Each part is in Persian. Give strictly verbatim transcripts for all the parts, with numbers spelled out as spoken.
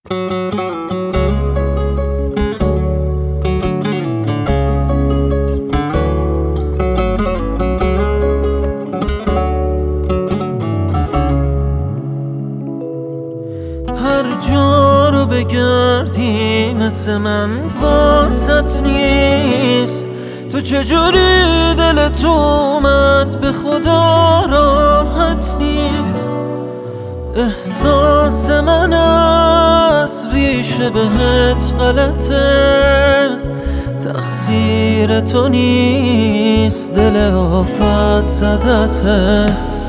هر جا رو بگردی مثل من واسط نیست. تو چجوری دلت اومد به خدا راحت نیست. احساس من از ریشه بهت غلطه، تقصیر تو نیست، دل آفت زدته.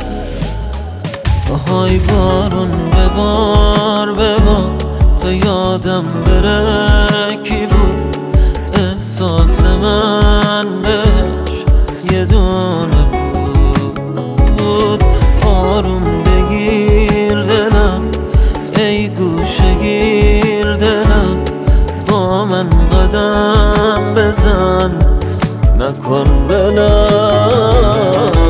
آهای بارون ببار ببار تا یادم بره کی بود احساس من بهش یه دونه بود. آروم بگیر دلم ای گوشه گیر دلم، با من قدم بزن نکن بلم.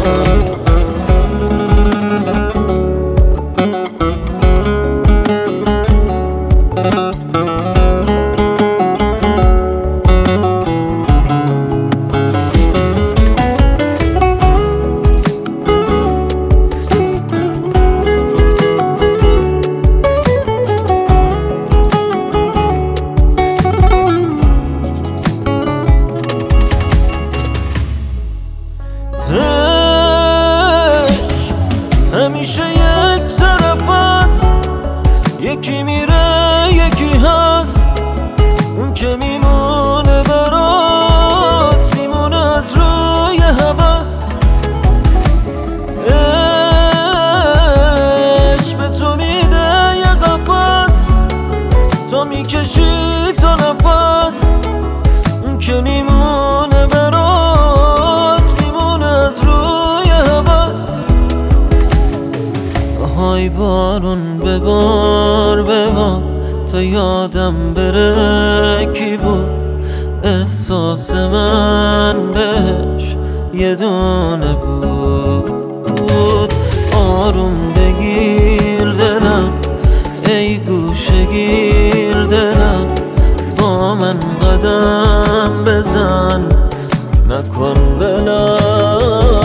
همیشه یک طرف هست، یکی میره یکی هست. اون که میمونه برات میمونه از روی هوس. عشق به تو میده یه قفس، تا میکشی تا نفس. اون که میمونه برات میمونه از روی هوس. آهای بارون ببار ببار تا یادم بره کی بود احساس من بهش یه دونه بود. آروم بگیر دلم ای گوشه گیر دلم، با من قدم بزن نکن بلم.